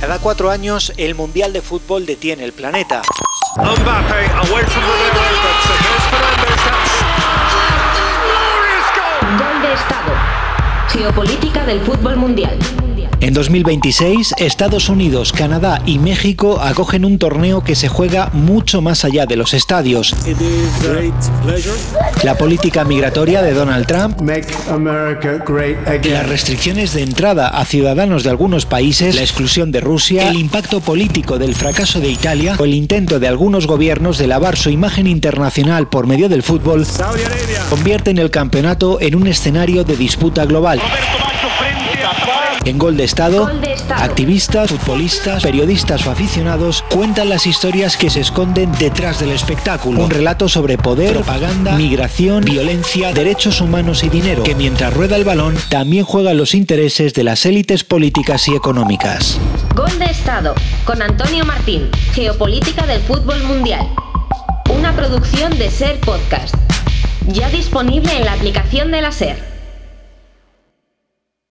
Cada 4 años, el Mundial de Fútbol detiene el planeta. Mbappé, away from Romero, but there's Fernandes, that's glorious goal. Gol de Estado. Geopolítica del fútbol mundial. En 2026, Estados Unidos, Canadá y México acogen un torneo que se juega mucho más allá de los estadios. La política migratoria de Donald Trump, las restricciones de entrada a ciudadanos de algunos países, la exclusión de Rusia, el impacto político del fracaso de Italia o el intento de algunos gobiernos de lavar su imagen internacional por medio del fútbol, convierten el campeonato en un escenario de disputa global. En Gol de Estado, activistas, futbolistas, periodistas o aficionados cuentan las historias que se esconden detrás del espectáculo. Un relato sobre poder, propaganda, migración, violencia, derechos humanos y dinero, que mientras rueda el balón también juegan los intereses de las élites políticas y económicas. Gol de Estado, con Antonio Martín, Geopolítica del fútbol mundial. Una producción de SER Podcast. Ya disponible en la aplicación de la SER.